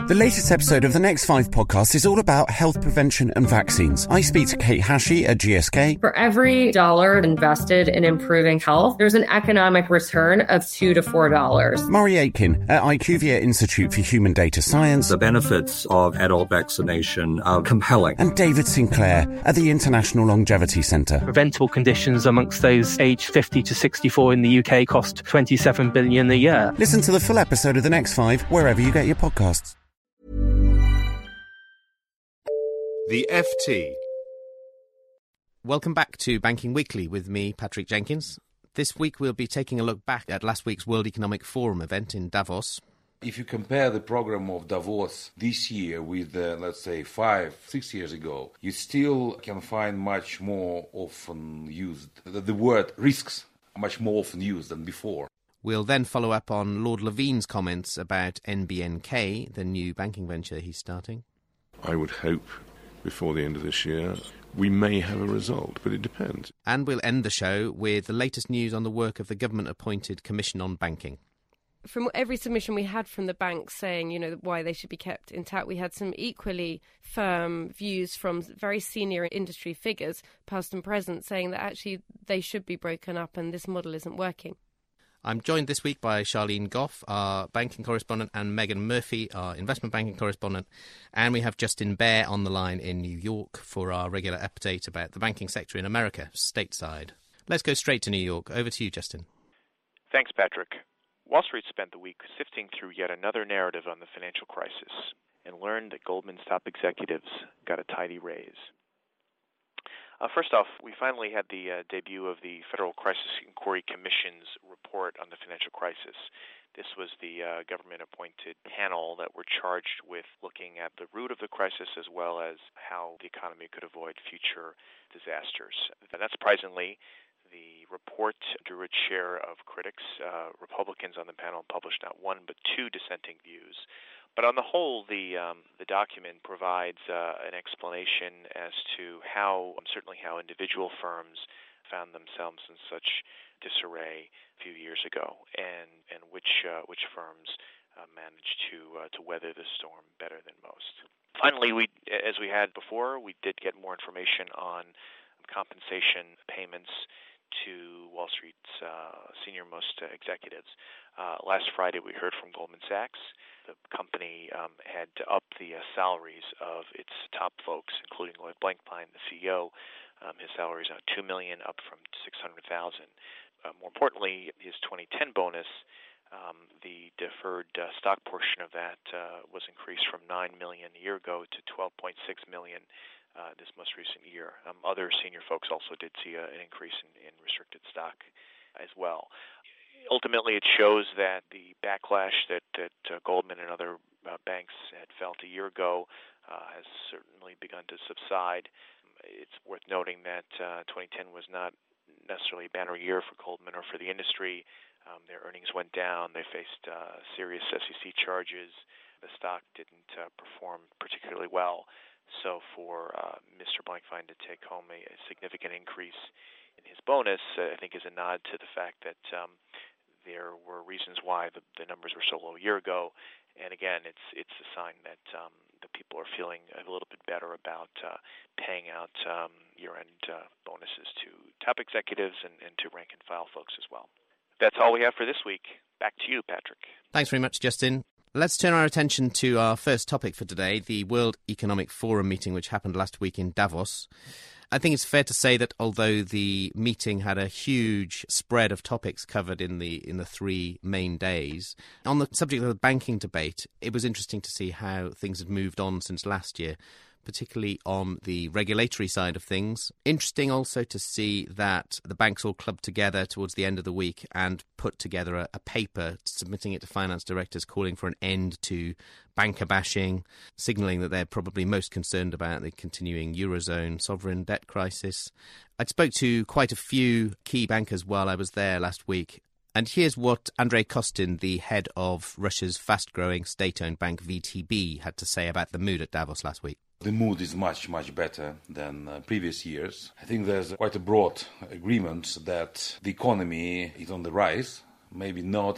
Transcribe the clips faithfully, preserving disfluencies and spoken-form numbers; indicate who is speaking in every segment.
Speaker 1: The latest episode of the Next Five podcast is all about health prevention and vaccines. I speak to Kate Hashey at G S K.
Speaker 2: For every dollar invested in improving health, there's an economic return of two to four dollars.
Speaker 1: Murray Aitken at IQVIA Institute for Human Data Science.
Speaker 3: The benefits of adult vaccination are compelling.
Speaker 1: And David Sinclair at the International Longevity Centre.
Speaker 4: Preventable conditions amongst those aged fifty to sixty-four in the U K cost twenty-seven billion dollars a year.
Speaker 1: Listen to the full episode of The Next Five wherever you get your podcasts.
Speaker 5: The F T.
Speaker 6: Welcome back to Banking Weekly with me, Patrick Jenkins. This week we'll be taking a look back at last week's World Economic Forum event in Davos.
Speaker 7: If you compare the program of Davos this year with, uh, let's say, five, six years ago, you still can find much more often used, the, the word risks are much more often used than before.
Speaker 6: We'll then follow up on Lord Levine's comments about N B N K, the new banking venture he's starting.
Speaker 5: I would hope before the end of this year we may have a result, but it depends.
Speaker 6: And we'll end the show with the latest news on the work of the government-appointed Commission on Banking.
Speaker 8: From every submission we had from the banks saying, you know, why they should be kept intact, we had some equally firm views from very senior industry figures, past and present, saying that actually they should be broken up and this model isn't working.
Speaker 6: I'm joined this week by Charlene Goff, our banking correspondent, and Megan Murphy, our investment banking correspondent. And we have Justin Bear on the line in New York for our regular update about the banking sector in America, stateside. Let's go straight to New York. Over to you, Justin.
Speaker 9: Thanks, Patrick. Wall Street spent the week sifting through yet another narrative on the financial crisis and learned that Goldman's top executives got a tidy raise. Uh, first off, we finally had the uh, debut of the Federal Crisis Inquiry Commission's report on the financial crisis. This was the uh, government-appointed panel that were charged with looking at the root of the crisis as well as how the economy could avoid future disasters. And not surprisingly, the report drew its share of critics. Uh, Republicans on the panel published not one but two dissenting views. But on the whole, the um, the document provides uh, an explanation as to how, certainly how individual firms found themselves in such disarray a few years ago, and and which uh, which firms uh, managed to uh, to weather the storm better than most. Finally, we, as we had before, we did get more information on compensation payments to Wall Street's uh, senior-most uh, executives. Uh, last Friday, we heard from Goldman Sachs. The company um, had to up the uh, salaries of its top folks, including Lloyd Blankfein, the C E O. Um, his salary is now two million dollars, up from six hundred thousand dollars. Uh, more importantly, his twenty ten bonus, um, the deferred uh, stock portion of that uh, was increased from nine million dollars a year ago to twelve point six million dollars uh, this most recent year. Um, other senior folks also did see a, an increase in, in restricted stock as well. Ultimately, it shows that the backlash that, that uh, Goldman and other uh, banks had felt a year ago uh, has certainly begun to subside. It's worth noting that uh, twenty ten was not necessarily a banner year for Goldman or for the industry. Um, their earnings went down. They faced uh, serious S E C charges. The stock didn't uh, perform particularly well. So for uh, Mister Blankfein to take home a, a significant increase in his bonus, uh, I think is a nod to the fact that um, there were reasons why the, the numbers were so low a year ago. And again, it's it's a sign that um, the people are feeling a little bit better about uh, paying out um, year-end uh, bonuses to top executives and, and to rank-and-file folks as well. That's all we have for this week. Back to you, Patrick.
Speaker 6: Thanks very much, Justin. Let's turn our attention to our first topic for today, the World Economic Forum meeting, which happened last week in Davos. I think it's fair to say that although the meeting had a huge spread of topics covered in the in the three main days, on the subject of the banking debate, it was interesting to see how things had moved on since last year, particularly on the regulatory side of things. Interesting also to see that the banks all clubbed together towards the end of the week and put together a, a paper, submitting it to finance directors, calling for an end to banker bashing, signalling that they're probably most concerned about the continuing Eurozone sovereign debt crisis. I spoke to quite a few key bankers while I was there last week. And here's what Andrei Kostin, the head of Russia's fast-growing state-owned bank V T B, had to say about the mood at Davos last week.
Speaker 7: The mood is much, much better than uh, previous years. I think there's quite a broad agreement that the economy is on the rise, maybe not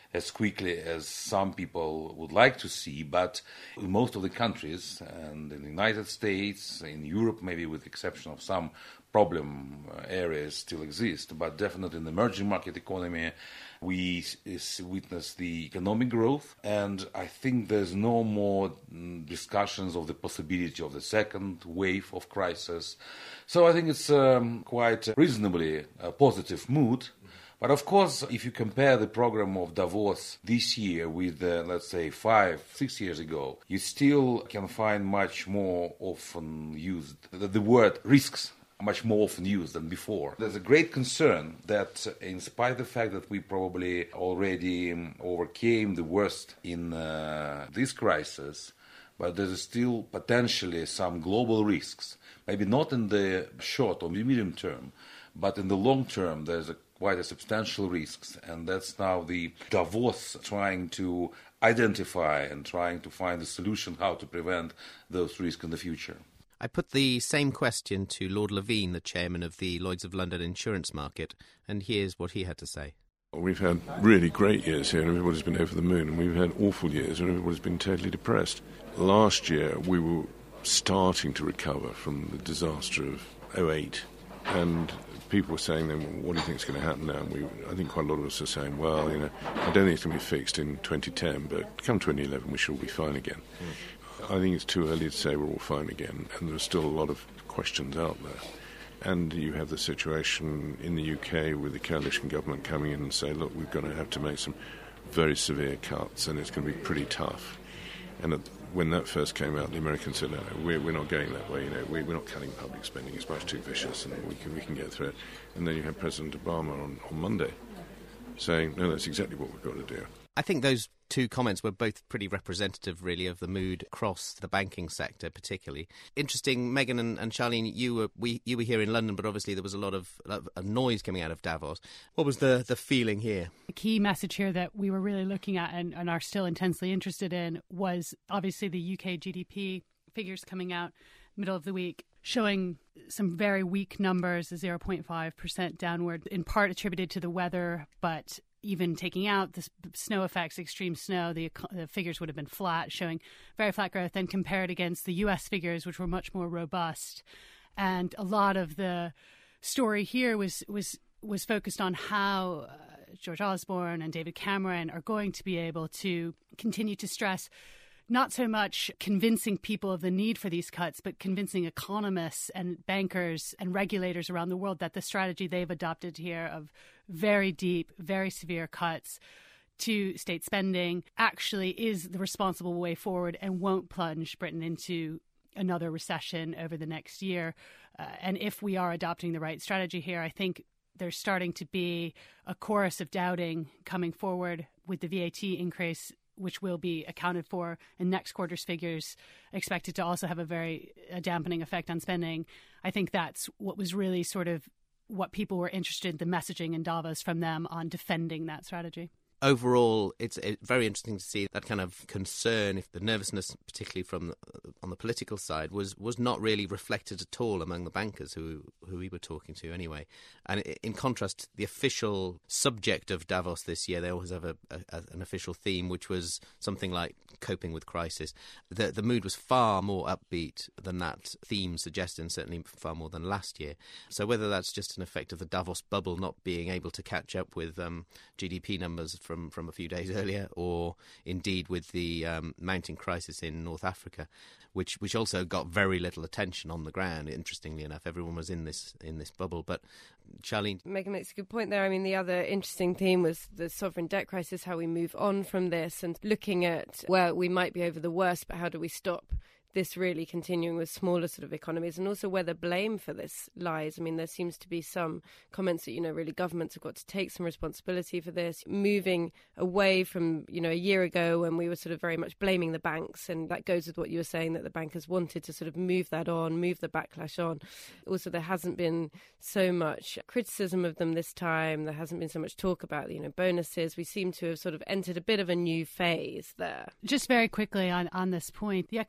Speaker 7: as quickly as some people would like to see, but in most of the countries, and in the United States, in Europe, maybe with the exception of some problem areas still exist, but definitely in the emerging market economy, we witness the economic growth, and I think there's no more discussions of the possibility of the second wave of crisis. So I think it's um, quite reasonably a positive mood. But of course, if you compare the program of Davos this year with, uh, let's say, five, six years ago, you still can find much more often used the, the word risks. Much more often used than before. There's a great concern that in spite of the fact that we probably already overcame the worst in uh, this crisis, but there's still potentially some global risks, maybe not in the short or medium term, but in the long term there's a, quite a substantial risks, and that's now the Davos trying to identify and trying to find a solution how to prevent those risks in the future.
Speaker 6: I put the same question to Lord Levine, the chairman of the Lloyd's of London insurance market, and here's what he had to say.
Speaker 5: We've had really great years here and everybody's been over the moon, and we've had awful years and everybody's been totally depressed. Last year we were starting to recover from the disaster of oh eight, and people were saying then, well, what do you think is going to happen now? And we, I think quite a lot of us are saying, well, you know, I don't think it's going to be fixed in twenty ten, but come twenty eleven we shall be fine again. Mm. I think it's too early to say we're all fine again, and there's still a lot of questions out there. And you have the situation in the U K with the coalition government coming in and say, look, we're going to have to make some very severe cuts, and it's going to be pretty tough. And at, when that first came out, the Americans said, no, no we're, we're not going that way. You know, we're, we're not cutting public spending. It's much too vicious, and we can we can get through it. And then you had President Obama on, on Monday saying, no, that's exactly what we've got to do.
Speaker 6: I think those two comments were both pretty representative, really, of the mood across the banking sector, particularly. Interesting, Megan and, and Charlene, you were we you were here in London, but obviously there was a lot of, of noise coming out of Davos. What was the, the feeling here?
Speaker 10: The key message here that we were really looking at and, and are still intensely interested in was obviously the U K G D P figures coming out middle of the week, showing some very weak numbers, zero point five percent downward, in part attributed to the weather, but even taking out the snow effects, extreme snow, the, the figures would have been flat, showing very flat growth, and compared against the U S figures, which were much more robust. And a lot of the story here was was was focused on how uh, George Osborne and David Cameron are going to be able to continue to stress not so much convincing people of the need for these cuts, but convincing economists and bankers and regulators around the world that the strategy they've adopted here of very deep, very severe cuts to state spending actually is the responsible way forward and won't plunge Britain into another recession over the next year. Uh, and if we are adopting the right strategy here, I think there's starting to be a chorus of doubting coming forward with the V A T increase, which will be accounted for in next quarter's figures, expected to also have a very a dampening effect on spending. I think that's what was really sort of what people were interested in, the messaging in Davos from them on defending that strategy.
Speaker 6: Overall, it's very interesting to see that kind of concern, if the nervousness, particularly from the, on the political side, was, was not really reflected at all among the bankers who who we were talking to anyway. And in contrast, the official subject of Davos this year, they always have a, a, an official theme, which was something like coping with crisis. The, the mood was far more upbeat than that theme suggested, and certainly far more than last year. So whether that's just an effect of the Davos bubble not being able to catch up with um, G D P numbers from, from a few days earlier, or indeed with the um, mounting crisis in North Africa, which which also got very little attention on the ground. Interestingly enough, everyone was in this in this bubble. But Charlene,
Speaker 8: Megan makes a good point there. I mean, the other interesting theme was the sovereign debt crisis, how we move on from this, and looking at, well, we might be over the worst, but how do we stop this really continuing with smaller sort of economies, and also where the blame for this lies. I mean, there seems to be some comments that, you know, really governments have got to take some responsibility for this, moving away from, you know, a year ago when we were sort of very much blaming the banks, and that goes with what you were saying, that the bankers wanted to sort of move that on, move the backlash on. Also, there hasn't been so much criticism of them this time. There hasn't been so much talk about, you know, bonuses. We seem to have sort of entered a bit of a new phase there.
Speaker 10: Just very quickly on, on this point, the economic picture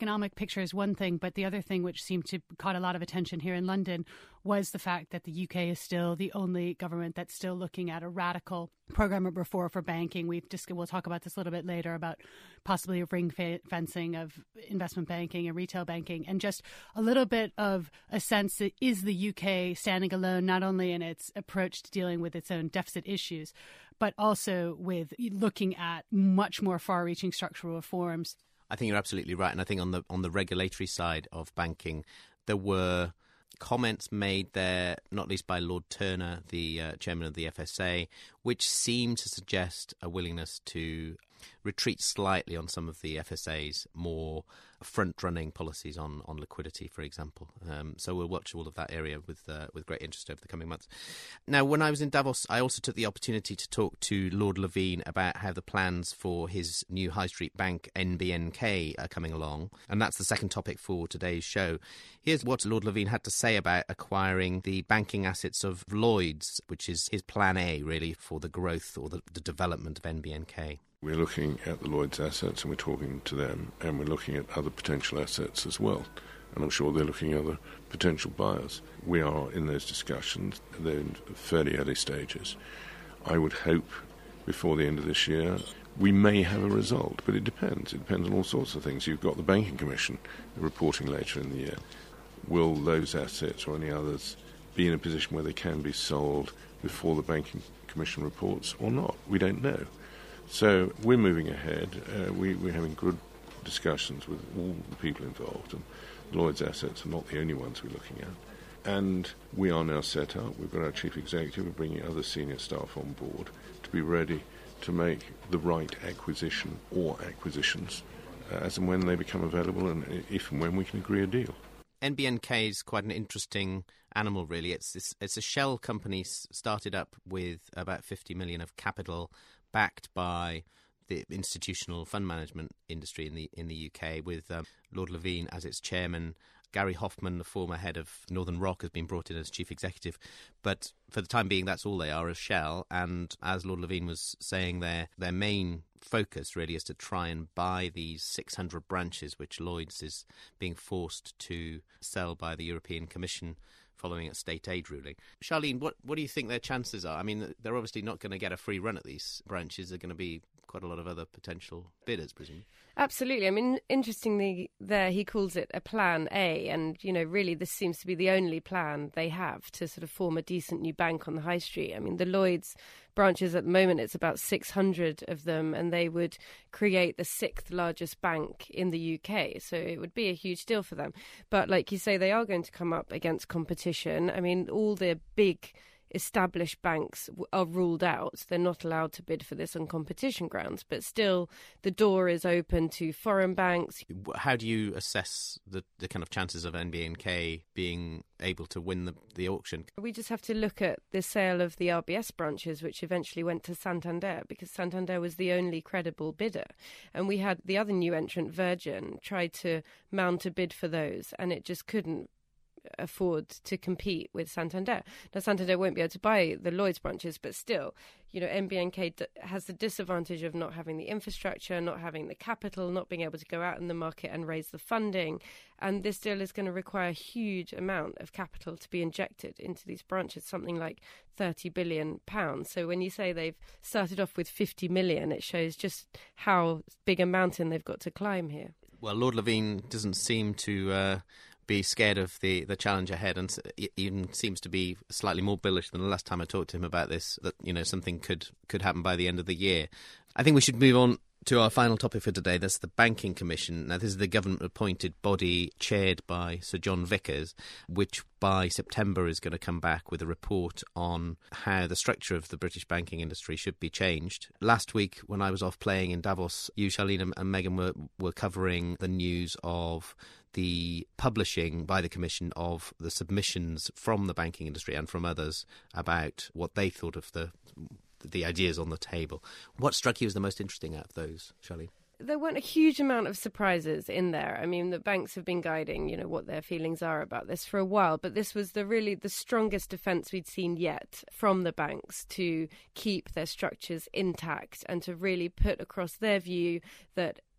Speaker 10: picture is one thing, but the other thing which seemed to caught a lot of attention here in London was the fact that the U K is still the only government that's still looking at a radical program of reform for banking. We've just, we'll talk about this a little bit later about possibly a ring fencing of investment banking and retail banking, and just a little bit of a sense that is the U K standing alone, not only in its approach to dealing with its own deficit issues, but also with looking at much more far-reaching structural reforms.
Speaker 6: I think you're absolutely right. And I think on the on the regulatory side of banking, there were comments made there, not least by Lord Turner, the uh, chairman of the F S A, which seemed to suggest a willingness to retreat slightly on some of the F S A's more front-running policies on, on liquidity, for example. Um, so we'll watch all of that area with uh, with great interest over the coming months. Now, when I was in Davos, I also took the opportunity to talk to Lord Levine about how the plans for his new high street bank, N B N K, are coming along. And that's the second topic for today's show. Here's what Lord Levine had to say about acquiring the banking assets of Lloyds, which is his plan A, really, for the growth or the, the development of N B N K.
Speaker 5: We're looking at the Lloyds assets and we're talking to them, and we're looking at other potential assets as well. And I'm sure they're looking at other potential buyers. We are in those discussions. They're in fairly early stages. I would hope before the end of this year we may have a result, but it depends. It depends on all sorts of things. You've got the Banking Commission reporting later in the year. Will those assets or any others be in a position where they can be sold before the Banking Commission reports or not? We don't know. So we're moving ahead. Uh, we, we're having good discussions with all the people involved, and Lloyd's assets are not the only ones we're looking at. And we are now set up. We've got our chief executive. We're bringing other senior staff on board to be ready to make the right acquisition or acquisitions uh, as and when they become available, and if and when we can agree a deal.
Speaker 6: N B N K is quite an interesting animal, really. It's this, it's a shell company started up with about fifty million of capital, backed by the institutional fund management industry in the in the U K, with um, Lord Levine as its chairman. Gary Hoffman, the former head of Northern Rock, has been brought in as chief executive. But for the time being, that's all they are, a shell. And as Lord Levine was saying, their their main focus really is to try and buy these six hundred branches which Lloyds is being forced to sell by the European Commission following a state aid ruling. Charlene, what, what do you think their chances are? I mean, they're obviously not going to get a free run at these branches. There are going to be quite a lot of other potential bidders, presumably.
Speaker 8: Absolutely. I mean, interestingly, there he calls it a plan A, and, you know, really this seems to be the only plan they have to sort of form a decent new bank on the high street. I mean, the Lloyds branches at the moment, it's about six hundred of them, and they would create the sixth largest bank in the U K. So it would be a huge deal for them. But like you say, they are going to come up against competition. I mean, all the big established banks are ruled out. They're not allowed to bid for this on competition grounds, but still the door is open to foreign banks.
Speaker 6: How do you assess the, the kind of chances of N B N K being able to win the, the auction?
Speaker 8: We just have to look at the sale of the R B S branches, which eventually went to Santander, because Santander was the only credible bidder. And we had the other new entrant, Virgin, tried to mount a bid for those, and it just couldn't afford to compete with Santander. Now, Santander won't be able to buy the Lloyds branches, but still, you know, N B N K d- has the disadvantage of not having the infrastructure, not having the capital, not being able to go out in the market and raise the funding. And this deal is going to require a huge amount of capital to be injected into these branches, something like thirty billion pounds. So when you say they've started off with fifty million, it shows just how big a mountain they've got to climb here.
Speaker 6: Well, Lord Levine doesn't seem to Uh... be scared of the, the challenge ahead, and even seems to be slightly more bullish than the last time I talked to him about this, that, you know, something could, could happen by the end of the year. I think we should move on to our final topic for today. That's the Banking Commission. Now, this is the government-appointed body chaired by Sir John Vickers, which by September is going to come back with a report on how the structure of the British banking industry should be changed. Last week, when I was off playing in Davos, you, Charlene, and Megan were, were covering the news of the publishing by the Commission of the submissions from the banking industry and from others about what they thought of the the ideas on the table. What struck you as the most interesting out of those, Charlene?
Speaker 8: There weren't a huge amount of surprises in there. I mean, the banks have been guiding, you know, what their feelings are about this for a while, but this was the really the strongest defence we'd seen yet from the banks to keep their structures intact and to really put across their view that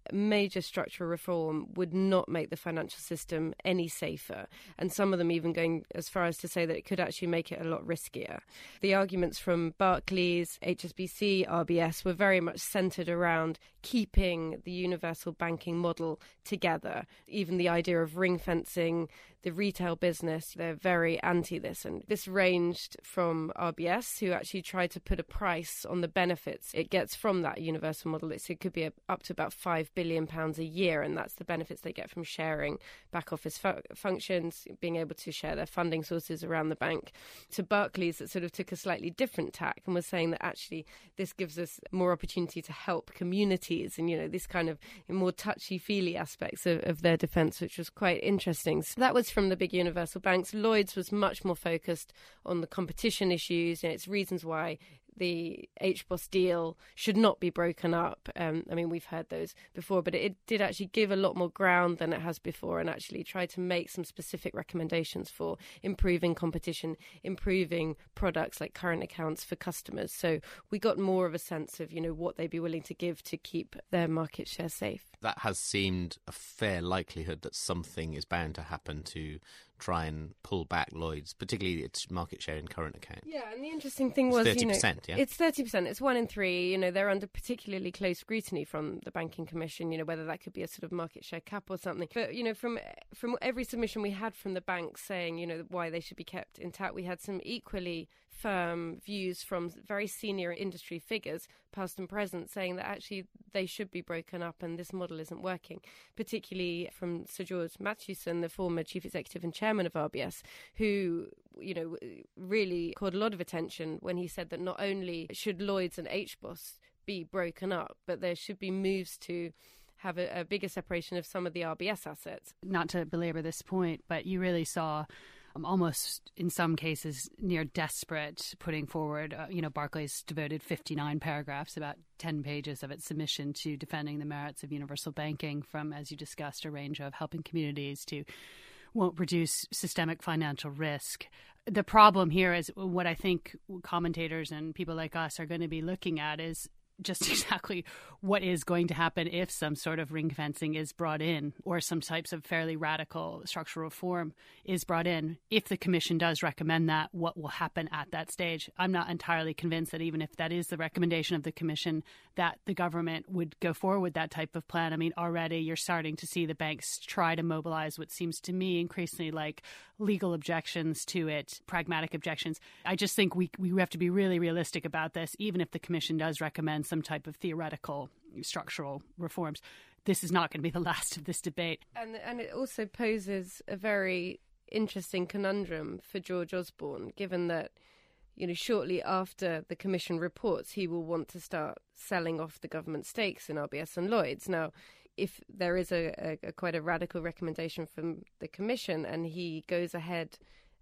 Speaker 8: major structural reform would not make the financial system any safer, and some of them even going as far as to say that it could actually make it a lot riskier. The arguments from Barclays, H S B C, R B S were very much centred around keeping the universal banking model together. Even the idea of ring fencing the retail business, they're very anti this. And this ranged from R B S, who actually tried to put a price on the benefits it gets from that universal model. It's, it could be a, up to about five billion pounds a year, and that's the benefits they get from sharing back office fu- functions, being able to share their funding sources around the bank. To Barclays, that sort of took a slightly different tack and was saying that actually this gives us more opportunity to help communities and, you know, this kind of more touchy-feely aspects of, of their defence, which was quite interesting. So that was from the big universal banks. Lloyds was much more focused on the competition issues and its reasons why the H B O S deal should not be broken up. Um, I mean, we've heard those before, but it did actually give a lot more ground than it has before and actually try to make some specific recommendations for improving competition, improving products like current accounts for customers. So we got more of a sense of, you know, what they'd be willing to give to keep their market share safe.
Speaker 6: That has seemed a fair likelihood that something is bound to happen to try and pull back Lloyds, particularly its market share in current account.
Speaker 8: Yeah, and the interesting thing was,
Speaker 6: thirty percent,
Speaker 8: you know,
Speaker 6: yeah?
Speaker 8: it's thirty percent. It's one in three. You know, they're under particularly close scrutiny from the Banking Commission, you know, whether that could be a sort of market share cap or something. But, you know, from from every submission we had from the banks saying, you know, why they should be kept intact, we had some equally firm views from very senior industry figures, past and present, saying that actually they should be broken up and this model isn't working, particularly from Sir George Mathewson, the former chief executive and chairman of R B S, who, you know, really caught a lot of attention when he said that not only should Lloyds and H B O S be broken up, but there should be moves to have a, a bigger separation of some of the R B S assets.
Speaker 10: Not to belabor this point, but you really saw Um, almost in some cases near desperate putting forward, uh, you know, Barclays devoted fifty-nine paragraphs, about ten pages of its submission to defending the merits of universal banking from, as you discussed, a range of helping communities to won't reduce systemic financial risk. The problem here is what I think commentators and people like us are going to be looking at is just exactly what is going to happen if some sort of ring fencing is brought in or some types of fairly radical structural reform is brought in. If the Commission does recommend that, what will happen at that stage? I'm not entirely convinced that even if that is the recommendation of the Commission, that the government would go forward with that type of plan. I mean, already you're starting to see the banks try to mobilize what seems to me increasingly like legal objections to it, pragmatic objections. I just think we we have to be really realistic about this, even if the Commission does recommend some type of theoretical structural reforms. This is not going to be the last of this debate.
Speaker 8: And and it also poses a very interesting conundrum for George Osborne, given that, you know, shortly after the Commission reports, he will want to start selling off the government stakes in R B S and Lloyds. Now, if there is a, a, a quite a radical recommendation from the Commission and he goes ahead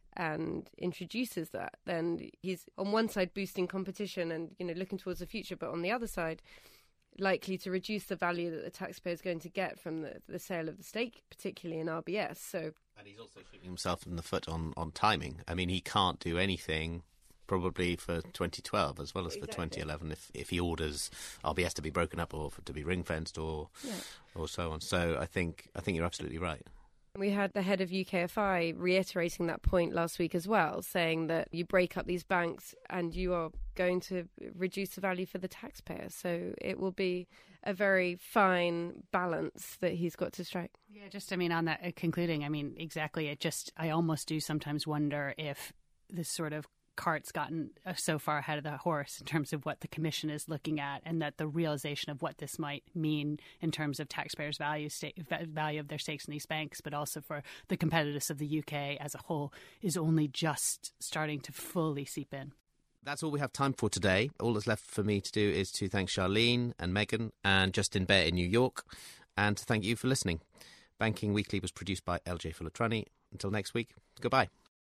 Speaker 8: and introduces that, then he's on one side boosting competition and, you know, looking towards the future, but on the other side likely to reduce the value that the taxpayer is going to get from the, the sale of the stake, particularly in R B S. So,
Speaker 6: and he's also shooting himself in the foot on, on timing. I mean, he can't do anything probably for twenty twelve as well as exactly. for twenty eleven if, if he orders R B S to be broken up or for, to be ring-fenced or yeah. or so on. So I think I think you're absolutely right.
Speaker 8: We had the head of U K F I reiterating that point last week as well, saying that you break up these banks and you are going to reduce the value for the taxpayer. So it will be a very fine balance that he's got to strike.
Speaker 10: Yeah, just, I mean, on that, uh, concluding, I mean, exactly, it just, I almost do sometimes wonder if this sort of cart's gotten so far ahead of the horse in terms of what the Commission is looking at, and that the realization of what this might mean in terms of taxpayers' value sta- value of their stakes in these banks, but also for the competitiveness of the U K as a whole, is only just starting to fully seep in.
Speaker 6: That's all we have time for today. All that's left for me to do is to thank Charlene and Megan and Justin Bear in New York, and to thank you for listening. Banking Weekly was produced by L J Fulatrani. Until next week, goodbye.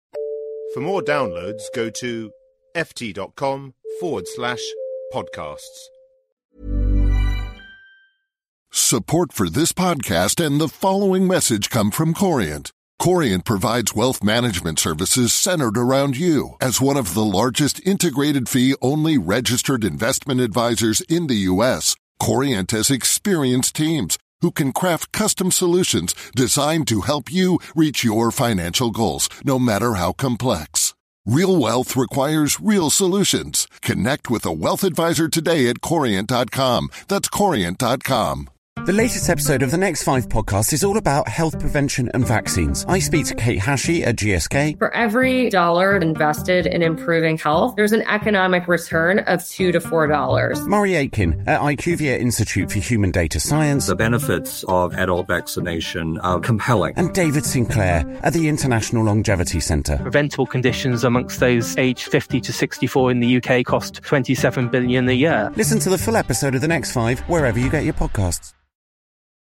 Speaker 11: For more downloads, go to ft.com forward slash podcasts.
Speaker 12: Support for this podcast and the following message come from Corient. Corient provides wealth management services centered around you. As one of the largest integrated fee-only registered investment advisors in the U S, Corient has experienced teams who can craft custom solutions designed to help you reach your financial goals, no matter how complex. Real wealth requires real solutions. Connect with a wealth advisor today at Corient dot com. That's Corient dot com.
Speaker 1: The latest episode of the Next Five podcast is all about health prevention and vaccines. I speak to Kate Hashey at G S K.
Speaker 2: For every dollar invested in improving health, there's an economic return of two to four dollars.
Speaker 1: Murray Aitken at IQVIA Institute for Human Data Science.
Speaker 3: The benefits of adult vaccination are compelling.
Speaker 1: And David Sinclair at the International Longevity Centre.
Speaker 4: Preventable conditions amongst those aged fifty to sixty-four in the U K cost twenty-seven billion dollars a year.
Speaker 1: Listen to the full episode of the Next Five wherever you get your podcasts.